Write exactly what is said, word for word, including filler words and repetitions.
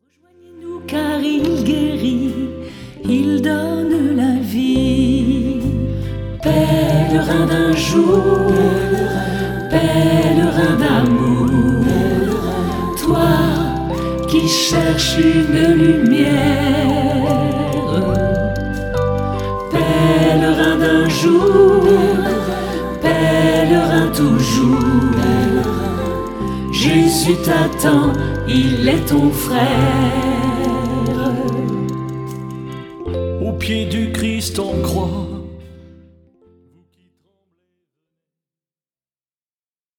Rejoignez-nous car il guérit, il donne la vie. Pèlerin d'un jour, pèlerin d'amour, toi qui cherches une lumière. Pèlerin d'un jour, pèlerin toujours, Jésus t'attend, il est ton frère. Au pied du Christ on croit,